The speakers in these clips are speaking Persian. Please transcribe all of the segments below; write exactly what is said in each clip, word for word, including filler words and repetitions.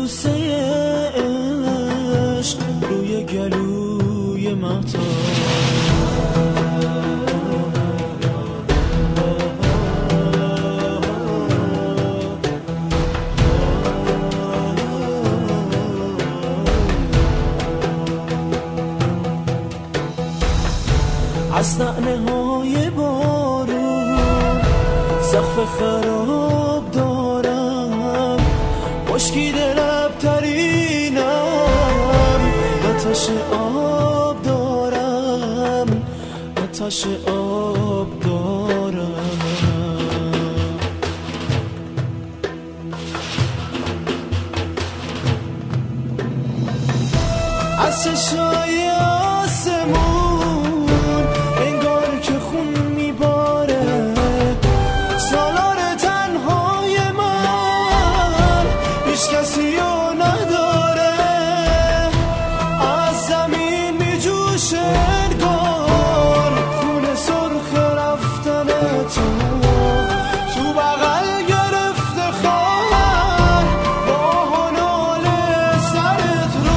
بوسه عشق روی گلوی مهتاب. از نعله های بارون سقف خراب دارم، خشکیده لب‌ترینم، آتش آب دارم، آتش آب دارم. از چشای آسمون انگار که خون میباره، سالار تنهای من هیچ کسی رو نداره. از زمین میجوشه انگار خون سرخ رفتن تو، تو بغل گرفته خواهر با هنال سرت رو.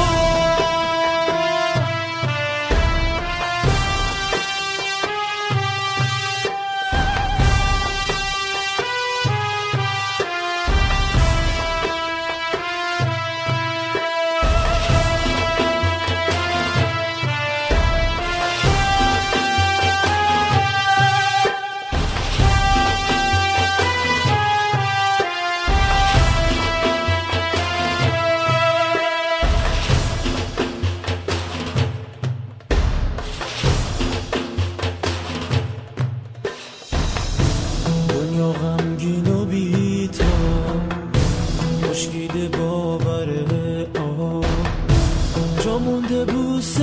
دنیا غمگین و بی‌تاب، خشکیده باوره آب، جا مونده بوسه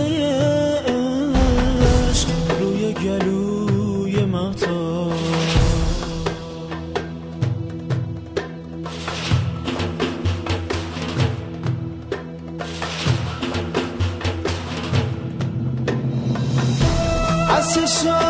عشق روی گلوی مهتاب. از چشم